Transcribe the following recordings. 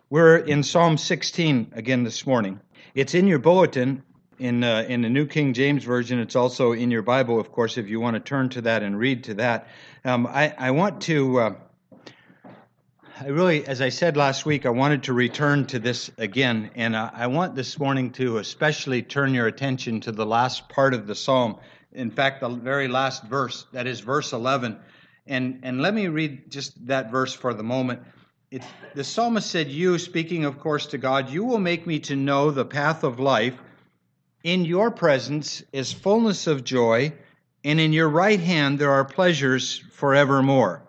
We're in Psalm 16 again this morning. It's in your bulletin in the New King James Version. It's also in your Bible, of course, if you want to turn to that and read to that. I want to, as I said last week, I wanted to return to this again, and I want this morning to especially turn your attention to the last part of the Psalm. In fact, the very last verse, that is verse 11. And let me read just that verse for the moment. The psalmist said, "You," speaking of course to God, "you will make me to know the path of life. In your presence is fullness of joy, and in your right hand there are pleasures forevermore."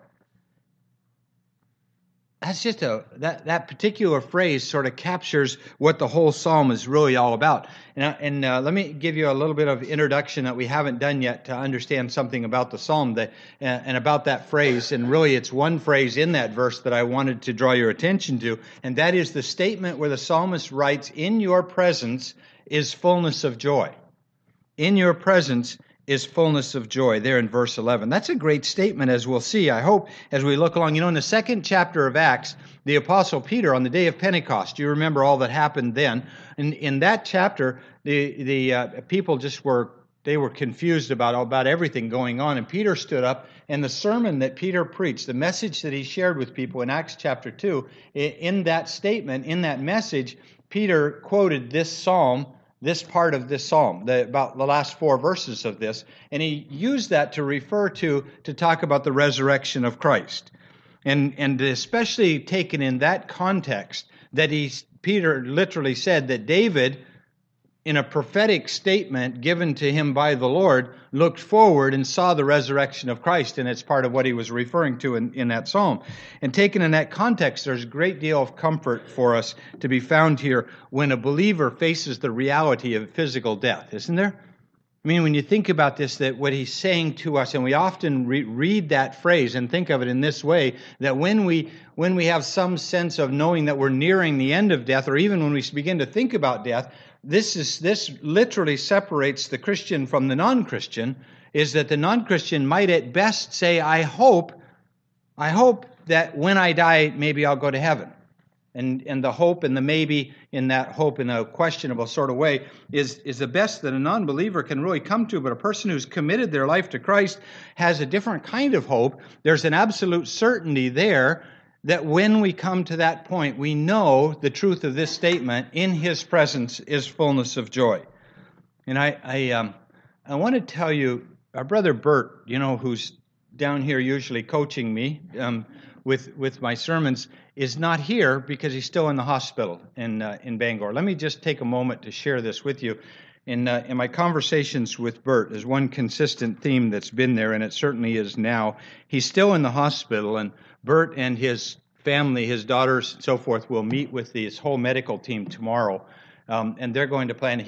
That's just that particular phrase sort of captures what the whole psalm is really all about. And let me give you a little bit of introduction that we haven't done yet to understand something about the psalm and about that phrase. And really, it's one phrase in that verse that I wanted to draw your attention to, and that is the statement where the psalmist writes, "In your presence is fullness of joy." In your presence is fullness of joy, there in verse 11. That's a great statement, as we'll see, I hope, as we look along. In the second chapter of Acts, the Apostle Peter, on the day of Pentecost, you remember all that happened then. In that chapter, the people they were confused about everything going on. And Peter stood up, and the sermon that Peter preached, the message that he shared with people in Acts chapter 2, in that statement, in that message, Peter quoted this psalm, this part of this psalm, about the last 4 verses of this, and he used that to refer to talk about the resurrection of Christ. And especially taken in that context, that Peter literally said that David, in a prophetic statement given to him by the Lord, looked forward and saw the resurrection of Christ, and it's part of what he was referring to in that psalm. And taken in that context, there's a great deal of comfort for us to be found here when a believer faces the reality of physical death, isn't there? I mean, when you think about this, that what he's saying to us, and we often read that phrase and think of it in this way, that when we have some sense of knowing that we're nearing the end of death, or even when we begin to think about death, this literally separates the Christian from the non-Christian, is that the non-Christian might at best say, I hope that when I die, maybe I'll go to heaven. And the hope and the maybe in that hope in a questionable sort of way is the best that a non-believer can really come to. But a person who's committed their life to Christ has a different kind of hope. There's an absolute certainty there that when we come to that point, we know the truth of this statement: in His presence is fullness of joy. And I want to tell you, our brother Bert, who's down here usually coaching me with my sermons, is not here because he's still in the hospital in Bangor. Let me just take a moment to share this with you. In my conversations with Bert, there's one consistent theme that's been there, and it certainly is now. He's still in the hospital, and Bert and his family, his daughters and so forth, will meet with his whole medical team tomorrow, and they're going to plan.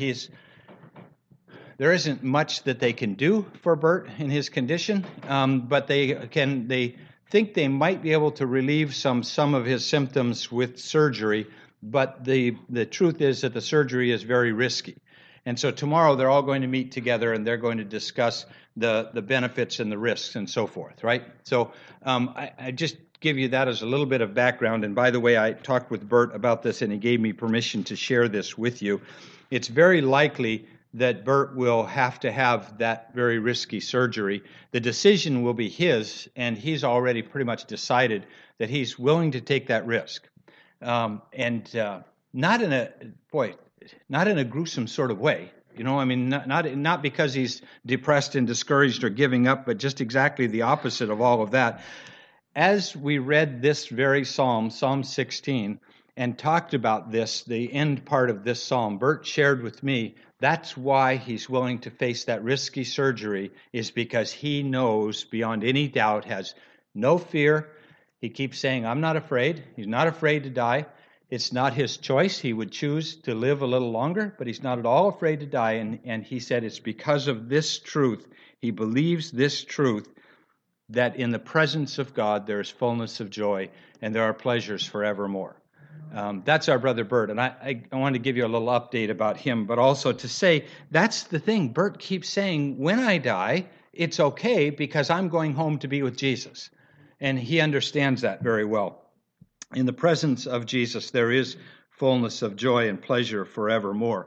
There isn't much that they can do for Bert in his condition, but they think they might be able to relieve some of his symptoms with surgery, but the truth is that the surgery is very risky. And so tomorrow they're all going to meet together and they're going to discuss the benefits and the risks and so forth, right? So I just give you that as a little bit of background. And by the way, I talked with Bert about this and he gave me permission to share this with you. It's very likely that Bert will have to have that very risky surgery. The decision will be his, and he's already pretty much decided that he's willing to take that risk. Not in a gruesome sort of way. Not because he's depressed and discouraged or giving up, but just exactly the opposite of all of that. As we read this very psalm, Psalm 16, and talked about this, the end part of this psalm, Bert shared with me that's why he's willing to face that risky surgery, is because he knows beyond any doubt, has no fear. He keeps saying, I'm not afraid. He's not afraid to die. It's not his choice. He would choose to live a little longer, but he's not at all afraid to die. And he said it's because of this truth. He believes this truth, that in the presence of God there is fullness of joy and there are pleasures forevermore. That's our brother Bert, and I want to give you a little update about him, but also to say that's the thing. Bert keeps saying, when I die, it's okay because I'm going home to be with Jesus, and he understands that very well. In the presence of Jesus, there is fullness of joy and pleasure forevermore.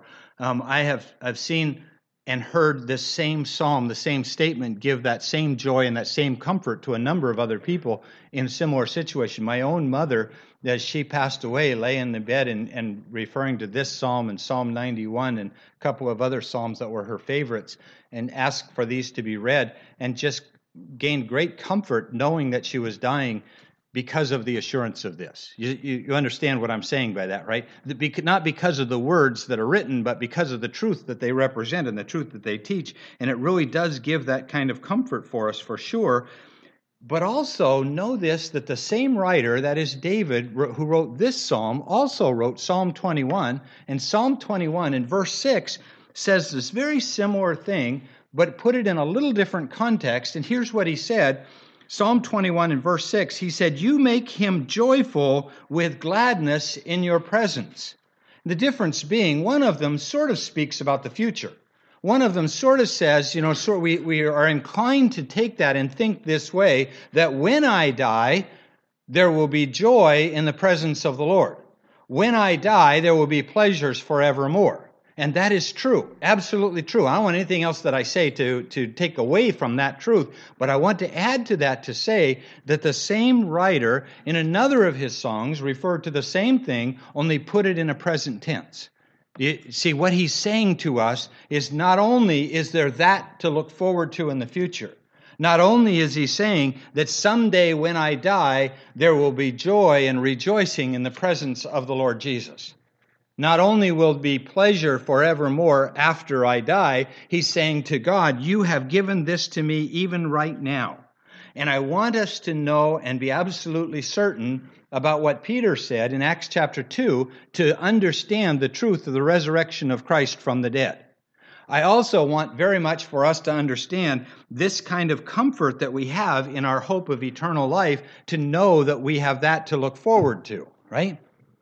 I've seen and heard this same psalm, the same statement, give that same joy and that same comfort to a number of other people in a similar situation. My own mother, as she passed away, lay in the bed and referring to this psalm and Psalm 91 and a couple of other psalms that were her favorites, and asked for these to be read, and just gained great comfort knowing that she was dying because of the assurance of this. You understand what I'm saying by that, right? Not because of the words that are written, but because of the truth that they represent and the truth that they teach. And it really does give that kind of comfort for us, for sure. But also know this, that the same writer, that is David, who wrote this psalm, also wrote Psalm 21. And Psalm 21 in verse 6 says this very similar thing, but put it in a little different context. And here's what he said. Psalm 21 in verse 6, he said, "You make him joyful with gladness in your presence." The difference being, one of them sort of speaks about the future. One of them sort of says, we are inclined to take that and think this way, that when I die, there will be joy in the presence of the Lord. When I die, there will be pleasures forevermore. And that is true, absolutely true. I don't want anything else that I say to take away from that truth, but I want to add to that to say that the same writer in another of his songs referred to the same thing, only put it in a present tense. See, what he's saying to us is not only is there that to look forward to in the future, not only is he saying that someday when I die, there will be joy and rejoicing in the presence of the Lord Jesus. Not only will be pleasure forevermore after I die, he's saying to God, you have given this to me even right now. And I want us to know and be absolutely certain about what Peter said in Acts chapter 2 to understand the truth of the resurrection of Christ from the dead. I also want very much for us to understand this kind of comfort that we have in our hope of eternal life, to know that we have that to look forward to, right?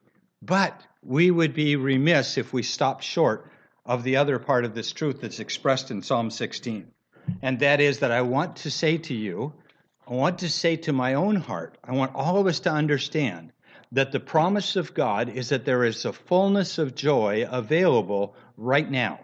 But we would be remiss if we stopped short of the other part of this truth that's expressed in Psalm 16. And that is that I want to say to you, I want to say to my own heart, I want all of us to understand that the promise of God is that there is a fullness of joy available right now.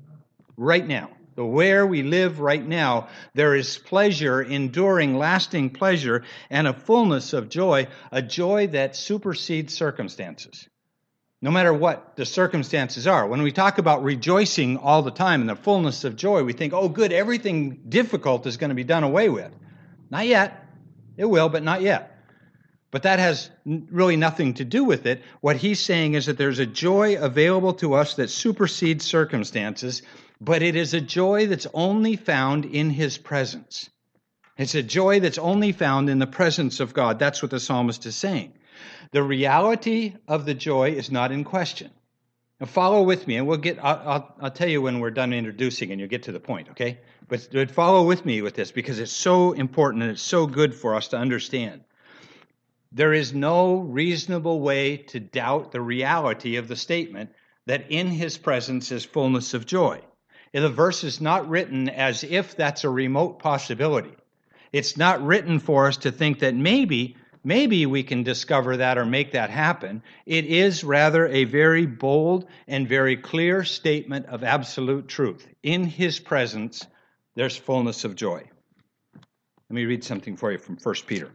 Right now. Where we live right now, there is pleasure, enduring, lasting pleasure, and a fullness of joy, a joy that supersedes circumstances. No matter what the circumstances are. When we talk about rejoicing all the time and the fullness of joy, we think, oh good, everything difficult is going to be done away with. Not yet. It will, but not yet. But that has really nothing to do with it. What he's saying is that there's a joy available to us that supersedes circumstances, but it is a joy that's only found in his presence. It's a joy that's only found in the presence of God. That's what the psalmist is saying. The reality of the joy is not in question. Now follow with me, and I'll tell you when we're done introducing and you'll get to the point, okay? But follow with me with this because it's so important and it's so good for us to understand. There is no reasonable way to doubt the reality of the statement that in his presence is fullness of joy. And the verse is not written as if that's a remote possibility. It's not written for us to think that maybe we can discover that or make that happen. It is rather a very bold and very clear statement of absolute truth. In his presence, there's fullness of joy. Let me read something for you from 1 Peter.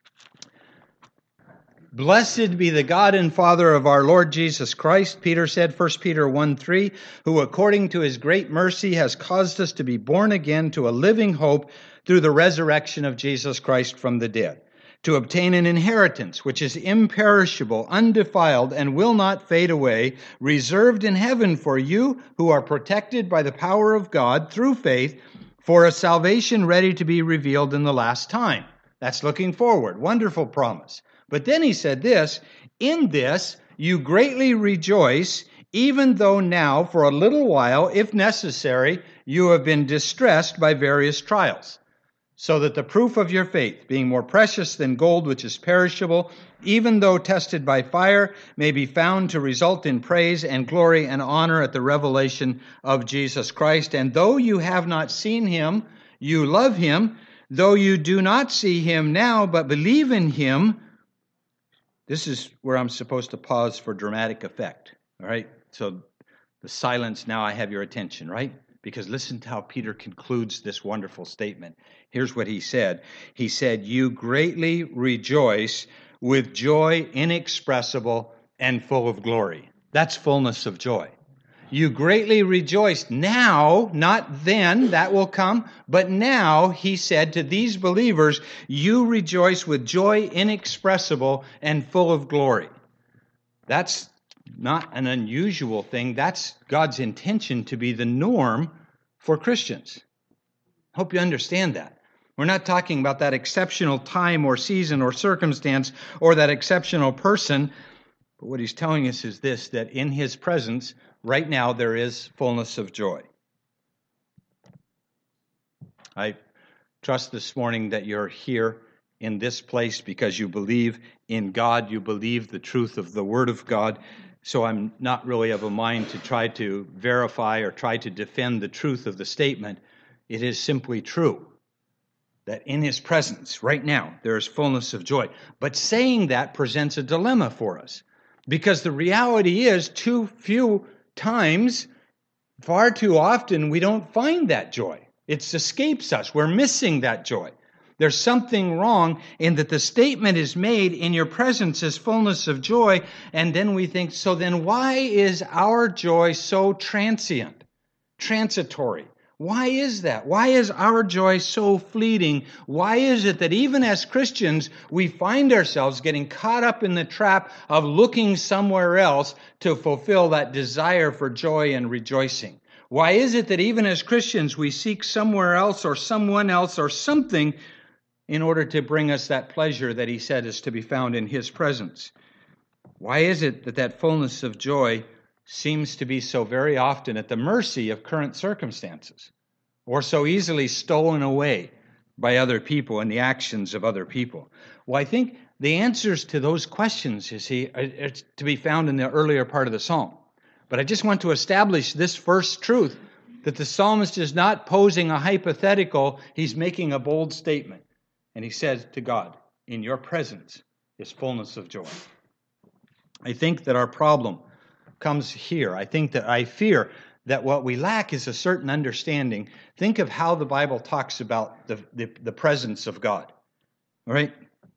Blessed be the God and Father of our Lord Jesus Christ, Peter said, 1 Peter 1:3, who according to his great mercy has caused us to be born again to a living hope through the resurrection of Jesus Christ from the dead, to obtain an inheritance which is imperishable, undefiled, and will not fade away, reserved in heaven for you who are protected by the power of God through faith for a salvation ready to be revealed in the last time. That's looking forward. Wonderful promise. But then he said this, in this you greatly rejoice, even though now for a little while, if necessary, you have been distressed by various trials, so that the proof of your faith, being more precious than gold which is perishable, even though tested by fire, may be found to result in praise and glory and honor at the revelation of Jesus Christ. And though you have not seen him, you love him. Though you do not see him now, but believe in him, This is where I'm supposed to pause for dramatic effect. All right? So the silence, now I have your attention, right? Because listen to how Peter concludes this wonderful statement. Here's what he said. He said, "You greatly rejoice with joy inexpressible and full of glory." That's fullness of joy. You greatly rejoice now, not then, that will come, but now, he said to these believers, you rejoice with joy inexpressible and full of glory. That's not an unusual thing. That's God's intention to be the norm for Christians. I hope you understand that. We're not talking about that exceptional time or season or circumstance or that exceptional person. But what he's telling us is this, that in his presence, right now, there is fullness of joy. I trust this morning that you're here in this place because you believe in God, you believe the truth of the Word of God. So I'm not really of a mind to try to verify or try to defend the truth of the statement. It is simply true that in his presence, right now, there is fullness of joy. But saying that presents a dilemma for us. Because the reality is, too few times, far too often, we don't find that joy. It escapes us. We're missing that joy. There's something wrong in that the statement is made, in your presence is fullness of joy, and then we think, so then why is our joy so transient, transitory? Why is that? Why is our joy so fleeting? Why is it that even as Christians, we find ourselves getting caught up in the trap of looking somewhere else to fulfill that desire for joy and rejoicing? Why is it that even as Christians, we seek somewhere else or someone else or something in order to bring us that pleasure that he said is to be found in his presence? Why is it that that fullness of joy seems to be so very often at the mercy of current circumstances, or so easily stolen away by other people and the actions of other people? Well, I think the answers to those questions, are to be found in the earlier part of the psalm. But I just want to establish this first truth, that the psalmist is not posing a hypothetical, he's making a bold statement. And he says to God, in your presence is fullness of joy. I think that our problem comes here. I fear that what we lack is a certain understanding. Think of how the Bible talks about the presence of God. All right?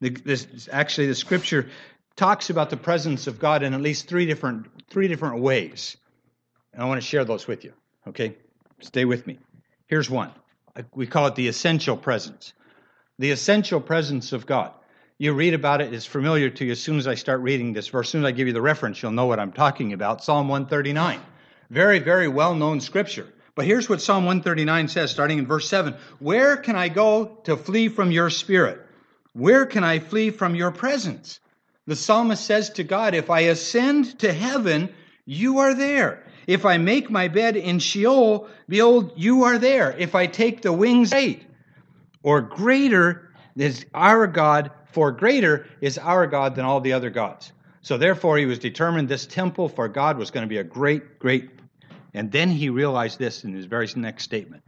The Scripture talks about the presence of God in at least three different ways. And I want to share those with you. Okay? Stay with me. Here's one. We call it the essential presence. The essential presence of God. You read about it, it's familiar to you as soon as I start reading this verse. As soon as I give you the reference, you'll know what I'm talking about. Psalm 139. Very, very well-known scripture. But here's what Psalm 139 says, starting in verse 7. Where can I go to flee from your spirit? Where can I flee from your presence? The psalmist says to God, if I ascend to heaven, you are there. If I make my bed in Sheol, behold, you are there. If I take the wings, or greater is our God, for greater is our God than all the other gods. So therefore he was determined this temple for God was going to be a great, great. And then he realized this in his very next statement.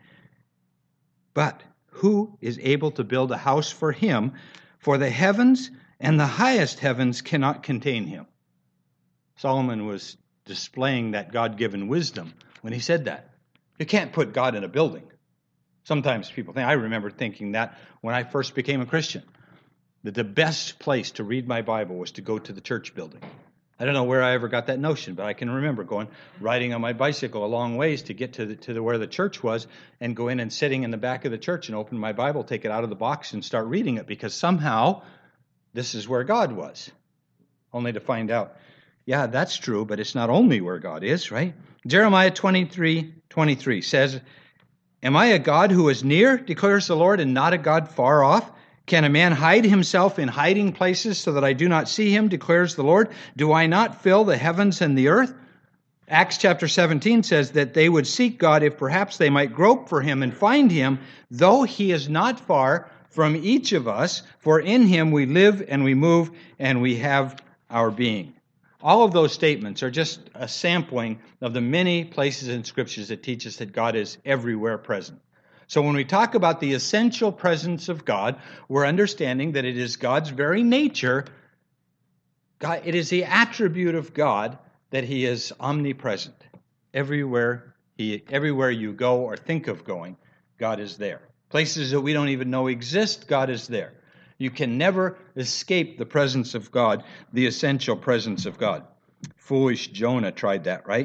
But who is able to build a house for him? For the heavens and the highest heavens cannot contain him. Solomon was displaying that God-given wisdom when he said that. You can't put God in a building. Sometimes people think, I remember thinking that when I first became a Christian, that the best place to read my Bible was to go to the church building. I don't know where I ever got that notion, but I can remember riding on my bicycle a long ways to get to where the church was and go in and sitting in the back of the church and open my Bible, take it out of the box and start reading it because somehow this is where God was. Only to find out, yeah, that's true, but it's not only where God is, right? Jeremiah 23:23 says, am I a God who is near, declares the Lord, and not a God far off? Can a man hide himself in hiding places so that I do not see him, declares the Lord? Do I not fill the heavens and the earth? Acts chapter 17 says that they would seek God if perhaps they might grope for him and find him, though he is not far from each of us, for in him we live and we move and we have our being. All of those statements are just a sampling of the many places in Scriptures that teach us that God is everywhere present. So when we talk about the essential presence of God, we're understanding that it is God's very nature, God, it is the attribute of God that he is omnipresent. Everywhere you go or think of going, God is there. Places that we don't even know exist, God is there. You can never escape the presence of God, the essential presence of God. Foolish Jonah tried that, right?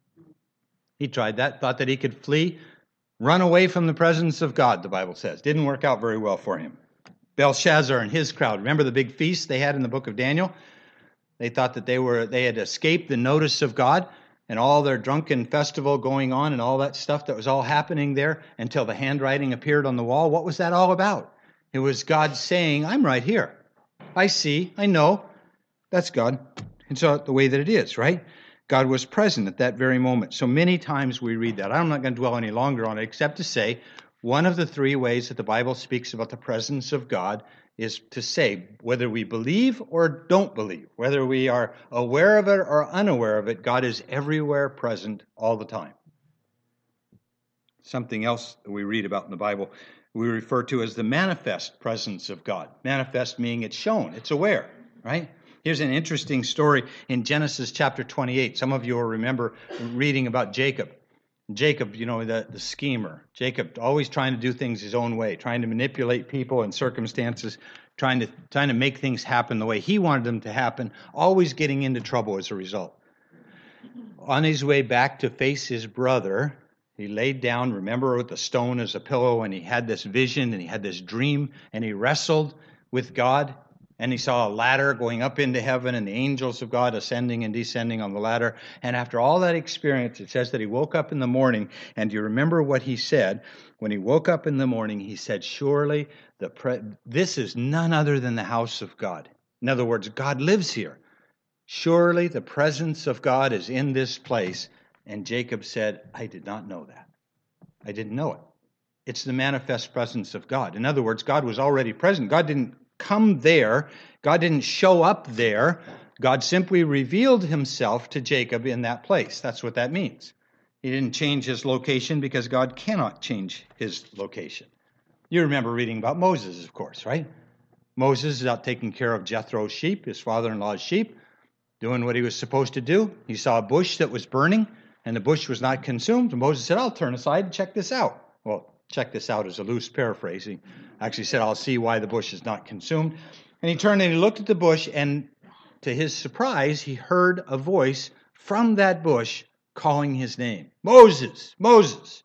He tried that, thought that he could flee, run away from the presence of God, the Bible says. Didn't work out very well for him. Belshazzar and his crowd, remember the big feast they had in the book of Daniel? They thought that they had escaped the notice of God and all their drunken festival going on and all that stuff that was all happening there until the handwriting appeared on the wall. What was that all about? It was God saying, I'm right here. I see, I know. That's God. It's the way that it is, right? God was present at that very moment. So many times we read that. I'm not going to dwell any longer on it except to say one of the three ways that the Bible speaks about the presence of God is to say whether we believe or don't believe, whether we are aware of it or unaware of it, God is everywhere present all the time. Something else that we read about in the Bible, we refer to as the manifest presence of God. Manifest meaning it's shown, it's aware, right? Here's an interesting story in Genesis chapter 28. Some of you will remember reading about Jacob. Jacob, the schemer. Jacob always trying to do things his own way, trying to manipulate people and circumstances, trying to make things happen the way he wanted them to happen, always getting into trouble as a result. On his way back to face his brother, he laid down, remember, with the stone as a pillow, and he had this vision and he had this dream, and he wrestled with God. And he saw a ladder going up into heaven and the angels of God ascending and descending on the ladder. And after all that experience, it says that he woke up in the morning. And you remember what he said? When he woke up in the morning, he said, surely this is none other than the house of God. In other words, God lives here. Surely the presence of God is in this place. And Jacob said, I did not know that. I didn't know it. It's the manifest presence of God. In other words, God was already present. God didn't come there. God didn't show up there. God simply revealed himself to Jacob in that place. That's what that means. He didn't change his location because God cannot change his location. You remember reading about Moses, of course, right? Moses is out taking care of Jethro's sheep, his father-in-law's sheep, doing what he was supposed to do. He saw a bush that was burning, and the bush was not consumed. And Moses said, I'll turn aside and check this out. Well, check this out is a loose paraphrase. He actually said, I'll see why the bush is not consumed. And he turned and he looked at the bush, and to his surprise, he heard a voice from that bush calling his name. Moses, Moses.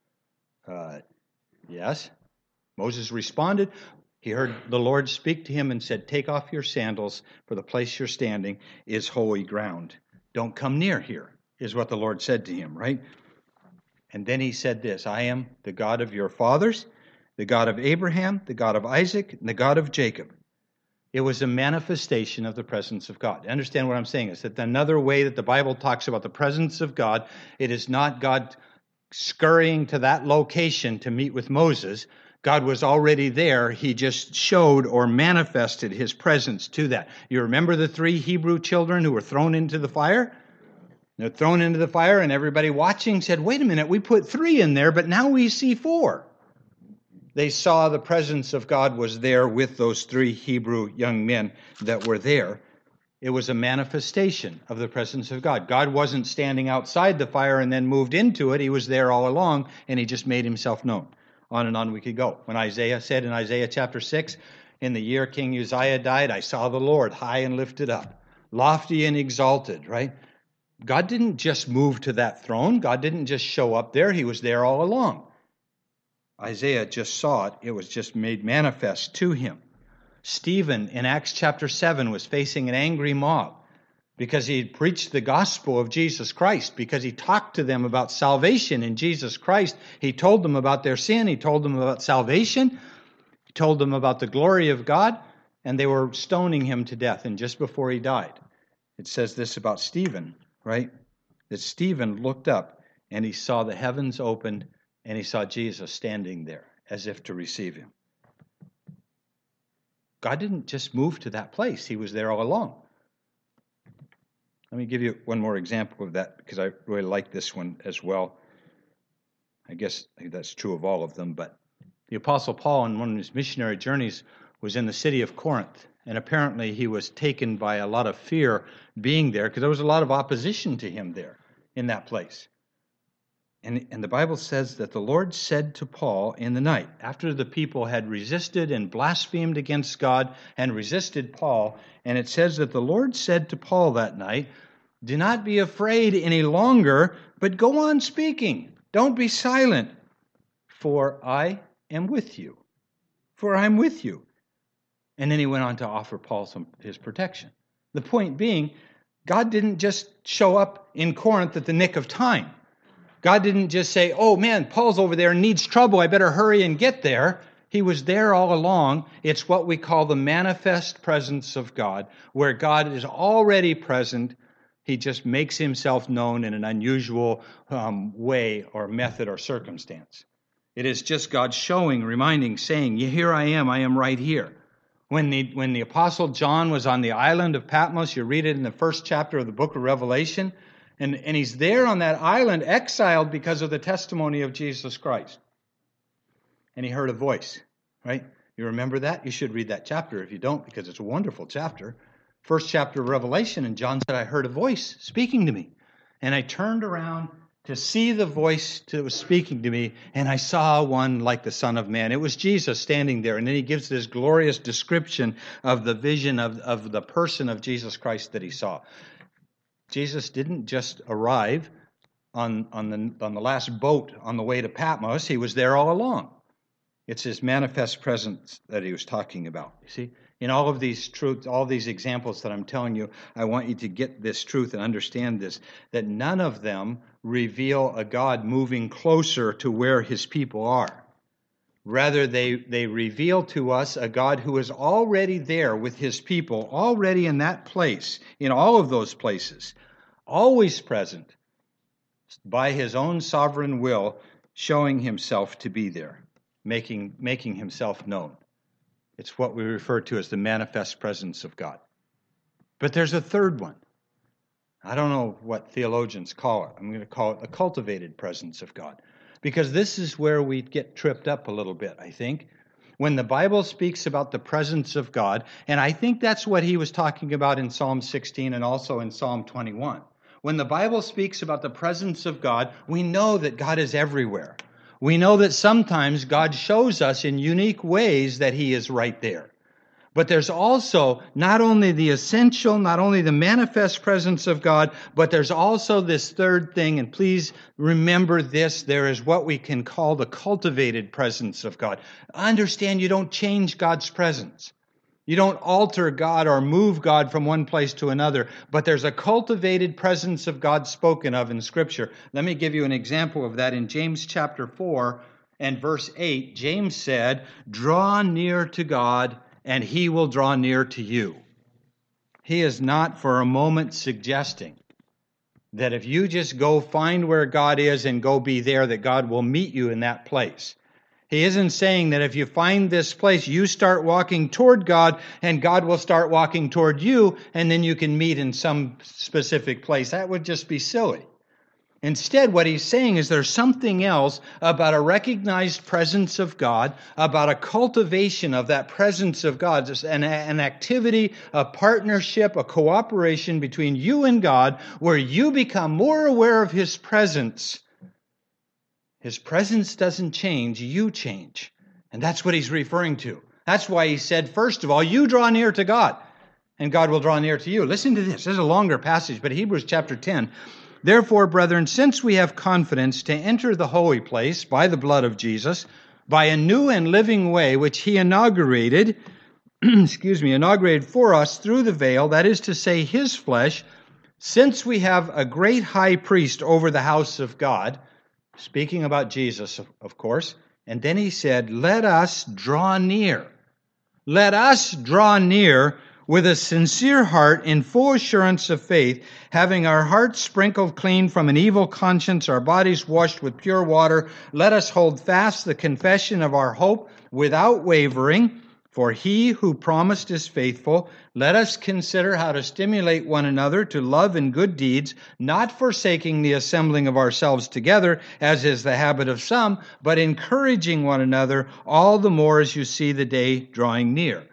Yes. Moses responded. He heard the Lord speak to him and said, take off your sandals, for the place you're standing is holy ground. Don't come near here, is what the Lord said to him, right? And then he said this, I am the God of your fathers, the God of Abraham, the God of Isaac, and the God of Jacob. It was a manifestation of the presence of God. Understand what I'm saying is that another way that the Bible talks about the presence of God, it is not God scurrying to that location to meet with Moses. God was already there. He just showed or manifested his presence to that. You remember the 3 Hebrew children who were thrown into the fire? They're thrown into the fire, and everybody watching said, wait a minute, we put 3 in there, but now we see 4. They saw the presence of God was there with those 3 Hebrew young men that were there. It was a manifestation of the presence of God. God wasn't standing outside the fire and then moved into it. He was there all along, and he just made himself known. On and on we could go. When Isaiah said in Isaiah chapter 6, in the year King Uzziah died, I saw the Lord high and lifted up, lofty and exalted, right? God didn't just move to that throne. God didn't just show up there. He was there all along. Isaiah just saw it. It was just made manifest to him. Stephen in Acts chapter 7 was facing an angry mob because he had preached the gospel of Jesus Christ, because he talked to them about salvation in Jesus Christ. He told them about their sin. He told them about salvation. He told them about the glory of God, and they were stoning him to death. And just before he died, it says this about Stephen, right? That Stephen looked up and he saw the heavens opened and he saw Jesus standing there as if to receive him. God didn't just move to that place. He was there all along. Let me give you one more example of that because I really like this one as well. I guess that's true of all of them, but the Apostle Paul on one of his missionary journeys was in the city of Corinth. And apparently he was taken by a lot of fear being there because there was a lot of opposition to him there in that place. And the Bible says that the Lord said to Paul in the night, after the people had resisted and blasphemed against God and resisted Paul, and it says that the Lord said to Paul that night, "Do not be afraid any longer, but go on speaking. Don't be silent, for I am with you. For I'm with you." And then he went on to offer Paul his protection. The point being, God didn't just show up in Corinth at the nick of time. God didn't just say, "Oh man, Paul's over there and needs trouble. I better hurry and get there." He was there all along. It's what we call the manifest presence of God, where God is already present. He just makes himself known in an unusual way or method or circumstance. It is just God showing, reminding, saying, "Here I am right here." When the Apostle John was on the island of Patmos, you read it in the first chapter of the book of Revelation, and he's there on that island exiled because of the testimony of Jesus Christ. And he heard a voice, right? You remember that? You should read that chapter if you don't, because it's a wonderful chapter. First chapter of Revelation, and John said, "I heard a voice speaking to me." And I turned around to see the voice that was speaking to me, and I saw one like the Son of Man. It was Jesus standing there, and then he gives this glorious description of the vision of the person of Jesus Christ that he saw. Jesus didn't just arrive on the last boat on the way to Patmos. He was there all along. It's his manifest presence that he was talking about. You see, in all of these truths, all these examples that I'm telling you, I want you to get this truth and understand this, that none of them reveal a God moving closer to where his people are. Rather, they reveal to us a God who is already there with his people, already in that place, in all of those places, always present, by his own sovereign will, showing himself to be there, making himself known. It's what we refer to as the manifest presence of God. But there's a third one. I don't know what theologians call it. I'm going to call it the cultivated presence of God, because this is where we get tripped up a little bit, I think. When the Bible speaks about the presence of God, and I think that's what he was talking about in Psalm 16 and also in Psalm 21. When the Bible speaks about the presence of God, we know that God is everywhere. We know that sometimes God shows us in unique ways that he is right there. But there's also not only the essential, not only the manifest presence of God, but there's also this third thing, and please remember this, there is what we can call the cultivated presence of God. Understand, you don't change God's presence. You don't alter God or move God from one place to another, but there's a cultivated presence of God spoken of in Scripture. Let me give you an example of that. In James chapter 4 and verse 8, James said, "Draw near to God, and he will draw near to you." He is not for a moment suggesting that if you just go find where God is and go be there, that God will meet you in that place. He isn't saying that if you find this place, you start walking toward God and God will start walking toward you, and then you can meet in some specific place. That would just be silly. Instead, what he's saying is there's something else about a recognized presence of God, about a cultivation of that presence of God, an activity, a partnership, a cooperation between you and God, where you become more aware of his presence. His presence doesn't change, you change. And that's what he's referring to. That's why he said, first of all, you draw near to God, and God will draw near to you. Listen to this. This is a longer passage, but Hebrews chapter 10. "Therefore, brethren, since we have confidence to enter the holy place by the blood of Jesus, by a new and living way which he inaugurated for us through the veil, that is to say, his flesh, since we have a great high priest over the house of God," speaking about Jesus, of course, and then he said, "Let us draw near. Let us draw near with a sincere heart in full assurance of faith, having our hearts sprinkled clean from an evil conscience, our bodies washed with pure water. Let us hold fast the confession of our hope without wavering, for he who promised is faithful. Let us consider how to stimulate one another to love and good deeds, not forsaking the assembling of ourselves together, as is the habit of some, but encouraging one another all the more as you see the day drawing near."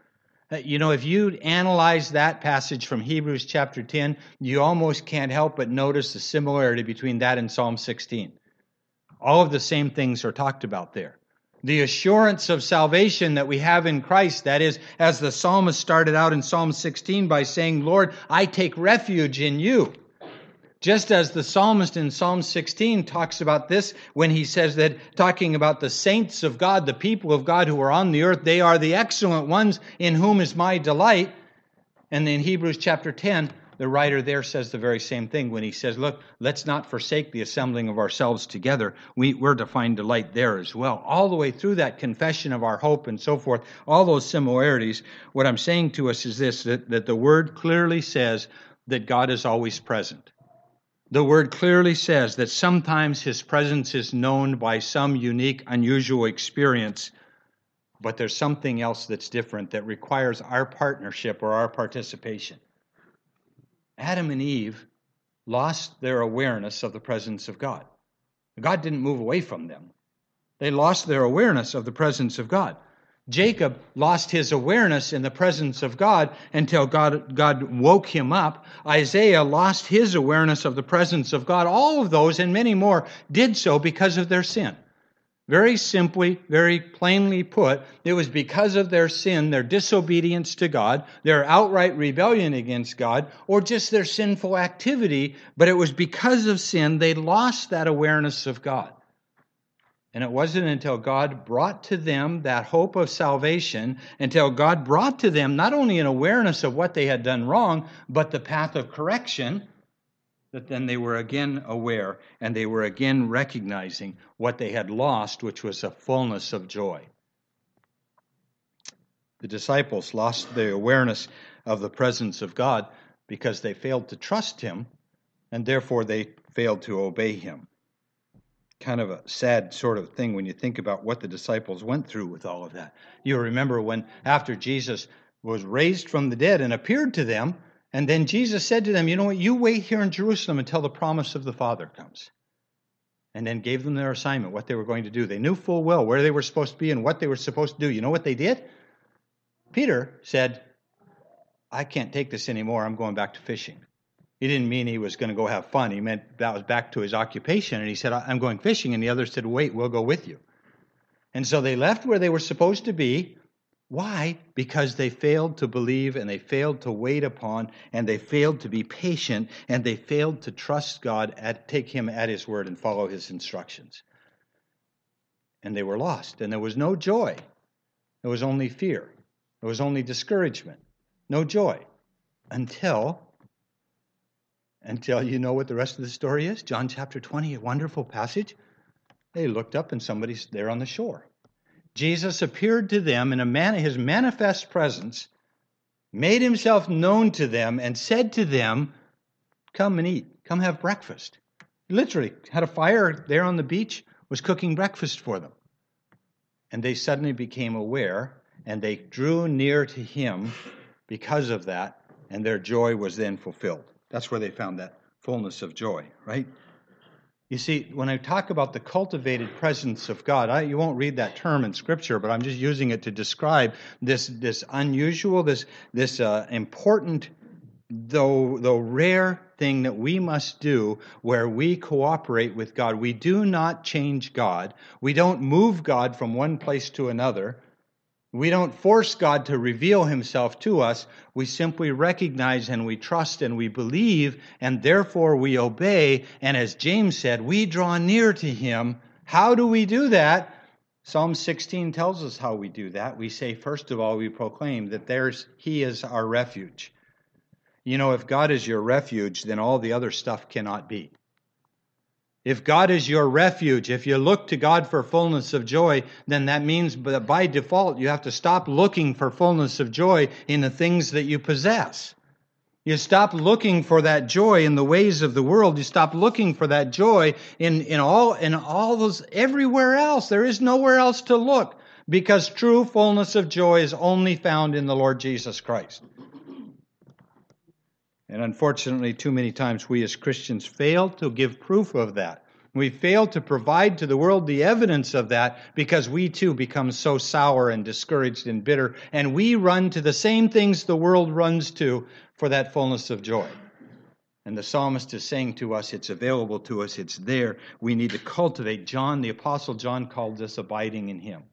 If you analyze that passage from Hebrews chapter 10, you almost can't help but notice the similarity between that and Psalm 16. All of the same things are talked about there. The assurance of salvation that we have in Christ, that is, as the psalmist started out in Psalm 16 by saying, Lord, I take refuge in you. Just as the psalmist in Psalm 16 talks about this when he says that, talking about the saints of God, the people of God who are on the earth, they are the excellent ones in whom is my delight. And in Hebrews chapter 10, the writer there says the very same thing when he says, look, let's not forsake the assembling of ourselves together. We're to find delight there as well. All the way through that confession of our hope and so forth, all those similarities, what I'm saying to us is this, that the Word clearly says that God is always present. The Word clearly says that sometimes His presence is known by some unique, unusual experience, but there's something else that's different that requires our partnership or our participation. Adam and Eve lost their awareness of the presence of God. God didn't move away from them. They lost their awareness of the presence of God. Jacob lost his awareness in the presence of God until God woke him up. Isaiah lost his awareness of the presence of God. All of those and many more did so because of their sin. Very simply, very plainly put, it was because of their sin, their disobedience to God, their outright rebellion against God, or just their sinful activity, but it was because of sin they lost that awareness of God. And it wasn't until God brought to them that hope of salvation, until God brought to them not only an awareness of what they had done wrong, but the path of correction, that then they were again aware and they were again recognizing what they had lost, which was a fullness of joy. The disciples lost their awareness of the presence of God because they failed to trust Him, and therefore they failed to obey Him. Kind of a sad sort of thing when you think about what the disciples went through with all of that. You remember when after Jesus was raised from the dead and appeared to them, and then Jesus said to them, you know what, you wait here in Jerusalem until the promise of the Father comes. And then gave them their assignment, what they were going to do. They knew full well where they were supposed to be and what they were supposed to do. You know what they did? Peter said, I can't take this anymore. I'm going back to fishing. He didn't mean he was going to go have fun. He meant that was back to his occupation. And he said, I'm going fishing. And the others said, wait, we'll go with you. And so they left where they were supposed to be. Why? Because they failed to believe and they failed to wait upon and they failed to be patient and they failed to trust God, take Him at His word and follow His instructions. And they were lost. And there was no joy. There was only fear. There was only discouragement. No joy. Until you know what the rest of the story is. John chapter 20, a wonderful passage. They looked up and somebody's there on the shore. Jesus appeared to them in His manifest presence, made Himself known to them, and said to them, come and eat, come have breakfast. He literally had a fire there on the beach, was cooking breakfast for them. And they suddenly became aware, and they drew near to Him because of that, and their joy was then fulfilled. That's where they found that fullness of joy, right? You see, when I talk about the cultivated presence of God, you won't read that term in Scripture, but I'm just using it to describe this unusual, this important, though rare thing that we must do where we cooperate with God. We do not change God. We don't move God from one place to another. We don't force God to reveal Himself to us. We simply recognize and we trust and we believe, and therefore we obey. And as James said, we draw near to Him. How do we do that? Psalm 16 tells us how we do that. We say, first of all, we proclaim that He is our refuge. You know, if God is your refuge, then all the other stuff cannot be. If God is your refuge, if you look to God for fullness of joy, then that means that by default you have to stop looking for fullness of joy in the things that you possess. You stop looking for that joy in the ways of the world. You stop looking for that joy in all those everywhere else. There is nowhere else to look because true fullness of joy is only found in the Lord Jesus Christ. And unfortunately, too many times we as Christians fail to give proof of that. We fail to provide to the world the evidence of that because we too become so sour and discouraged and bitter, and we run to the same things the world runs to for that fullness of joy. And the psalmist is saying to us, it's available to us, it's there. We need to cultivate. John, the Apostle John, called this abiding in him.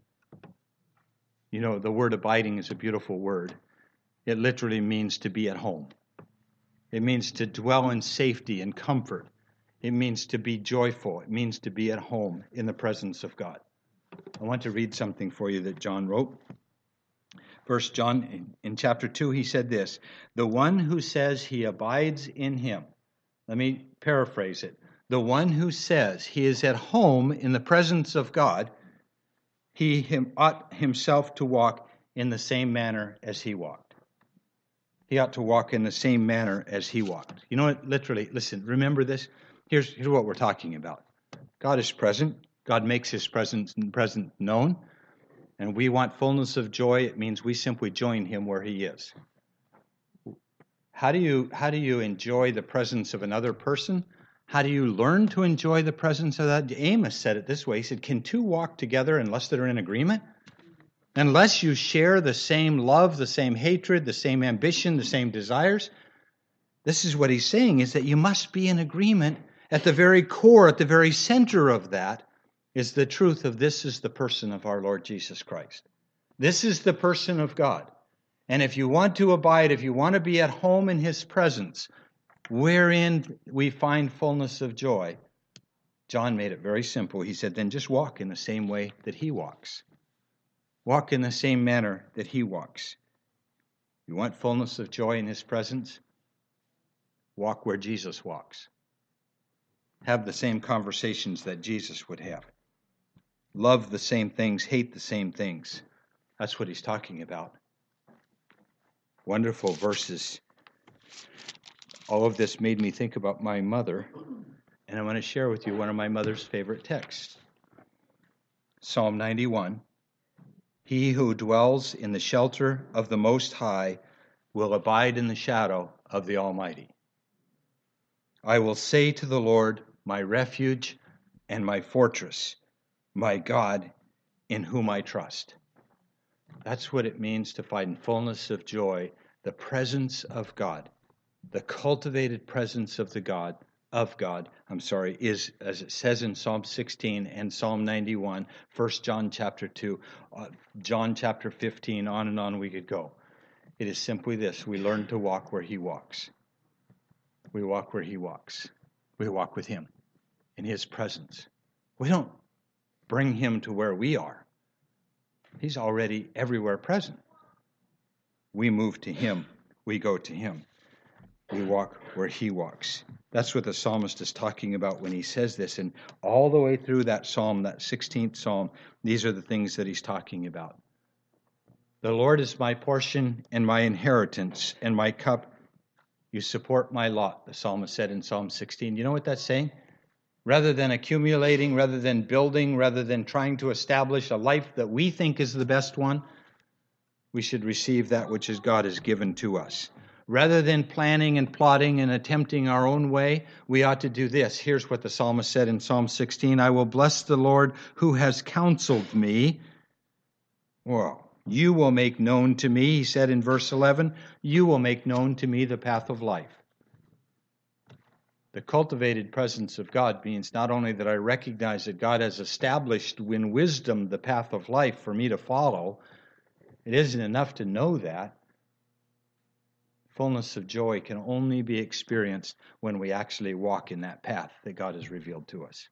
You know, the word abiding is a beautiful word. It literally means to be at home. It means to dwell in safety and comfort. It means to be joyful. It means to be at home in the presence of God. I want to read something for you that John wrote. First John, in chapter 2, he said this, the one who says he abides in him. Let me paraphrase it. The one who says he is at home in the presence of God, he ought himself to walk in the same manner as he walked. He ought to walk in the same manner as he walked. You know what? Literally, listen, remember this. Here's what we're talking about. God is present. God makes his presence known. And we want fullness of joy. It means we simply join him where he is. How do you enjoy the presence of another person? How do you learn to enjoy the presence of that? Amos said it this way. He said, can two walk together unless they're in agreement? Unless you share the same love, the same hatred, the same ambition, the same desires. This is what he's saying, is that you must be in agreement. At the very core, at the very center of that, is the truth of this is the person of our Lord Jesus Christ. This is the person of God. And if you want to abide, if you want to be at home in his presence, wherein we find fullness of joy, John made it very simple. He said, then just walk in the same way that he walks. Walk in the same manner that he walks. You want fullness of joy in his presence? Walk where Jesus walks. Have the same conversations that Jesus would have. Love the same things, hate the same things. That's what he's talking about. Wonderful verses. All of this made me think about my mother, and I want to share with you one of my mother's favorite texts. Psalm 91. He who dwells in the shelter of the Most High will abide in the shadow of the Almighty. I will say to the Lord, my refuge and my fortress, my God, in whom I trust. That's what it means to find fullness of joy, the presence of God, the cultivated presence of God, is, as it says in Psalm 16 and Psalm 91, 1 John chapter 2, John chapter 15, on and on we could go. It is simply this: we learn to walk where he walks. We walk where he walks. We walk with him in his presence. We don't bring him to where we are. He's already everywhere present. We move to him. We go to him. We walk where he walks. That's what the psalmist is talking about when he says this. And all the way through that psalm, that 16th psalm, these are the things that he's talking about. The Lord is my portion and my inheritance and my cup. You support my lot, the psalmist said in Psalm 16. You know what that's saying? Rather than accumulating, rather than building, rather than trying to establish a life that we think is the best one, we should receive that which God has given to us. Rather than planning and plotting and attempting our own way, we ought to do this. Here's what the psalmist said in Psalm 16. I will bless the Lord who has counseled me. Well, you will make known to me, he said in verse 11, you will make known to me the path of life. The cultivated presence of God means not only that I recognize that God has established in wisdom the path of life for me to follow. It isn't enough to know that. Fullness of joy can only be experienced when we actually walk in that path that God has revealed to us.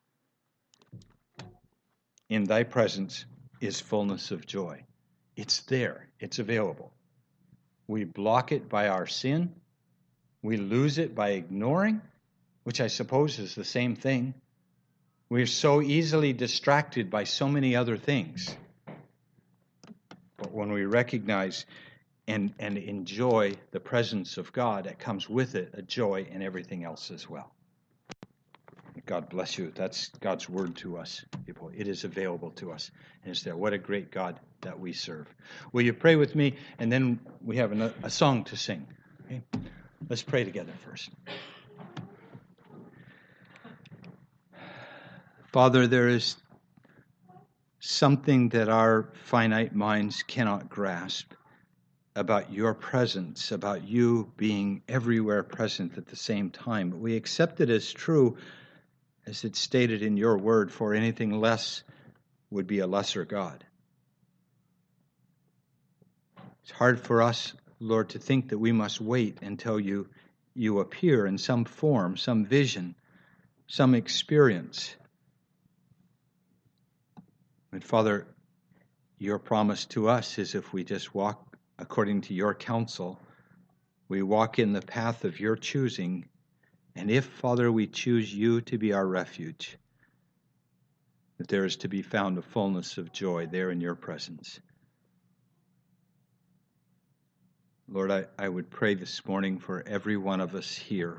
In thy presence is fullness of joy. It's there. It's available. We block it by our sin. We lose it by ignoring, which I suppose is the same thing. We're so easily distracted by so many other things. But when we recognize and enjoy the presence of God, it comes with it a joy in everything else as well. God bless you. That's God's word to us, people. It is available to us. And it's there. What a great God that we serve. Will you pray with me? And then we have a song to sing. Okay? Let's pray together first. Father, there is something that our finite minds cannot grasp about your presence, about you being everywhere present at the same time. But we accept it as true, as it's stated in your word, for anything less would be a lesser God. It's hard for us, Lord, to think that we must wait until you appear in some form, some vision, some experience. But Father, your promise to us is if we just walk according to your counsel, we walk in the path of your choosing, and if, Father, we choose you to be our refuge, that there is to be found a fullness of joy there in your presence. Lord, I would pray this morning for every one of us here,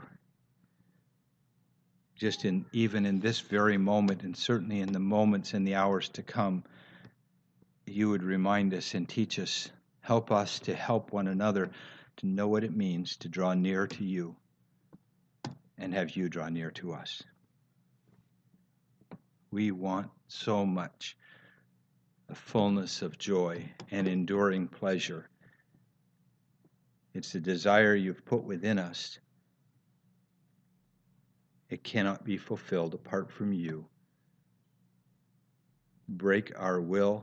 even in this very moment, and certainly in the moments and the hours to come, you would remind us and teach us, help us to help one another to know what it means to draw near to you and have you draw near to us. We want so much the fullness of joy and enduring pleasure. It's the desire you've put within us. It cannot be fulfilled apart from you. Break our will,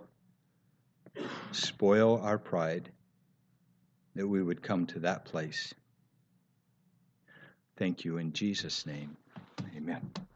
spoil our pride, that we would come to that place. Thank you in Jesus' name. Amen.